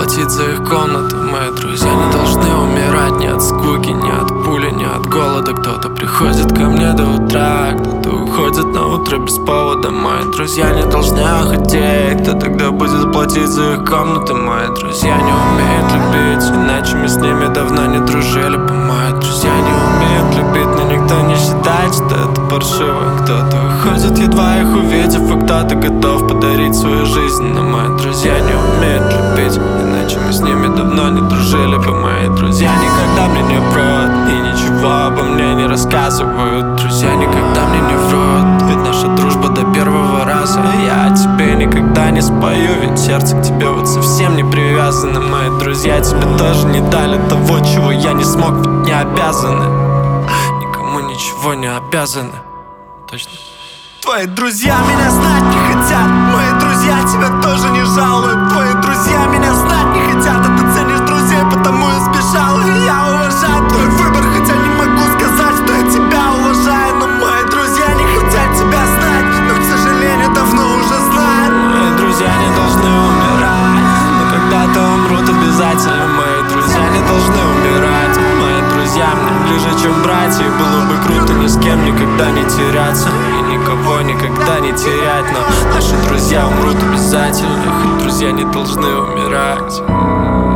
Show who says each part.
Speaker 1: платить за их комнаты. Мои друзья не должны умирать ни от скуки, ни от пули, ни от голода. Кто-то приходит ко мне до утра, кто-то уходит на утро без повода. Мои друзья не должны хотеть, кто тогда будет платить за их комнаты? Мои друзья не умеют любить, иначе мы с ними давно не дружили бы. Мои друзья не умеют любить, но никто не считает, что это паршиво. Кто-то уходит, едва их увидев, а кто-то готов подарить свою жизнь. Но мои друзья не умеют любить, иначе мы с ними давно не дружили бы. Мои друзья никогда мне не врут и ничего обо мне не рассказывают. Друзья никогда мне не врут, ведь наша дружба до первого раза. Я о тебе никогда не спою, ведь сердце к тебе вот совсем не привязано. Мои друзья тебе тоже не дали того, чего я не смог, ведь не обязаны. Никому ничего не обязаны. Точно.
Speaker 2: Твои друзья меня знать не хотят, мои друзья тебя тоже не жалуют. Твои друзья меня знать не хотят, а ты ценишь друзей, потому и сбежал. И я уважаю твой выбор, хотя не могу сказать, что я тебя уважаю. Но мои друзья не хотят тебя знать, но, к сожалению, давно уже знают.
Speaker 1: Мои друзья не должны умирать, но когда-то умрут обязательно. Мои друзья не должны умирать, мои друзья мне ближе, чем братья. И было бы круто ни с кем никогда не теряться и никого никогда не терять. Но наши друзья умрут обязательно, хоть друзья не должны умирать.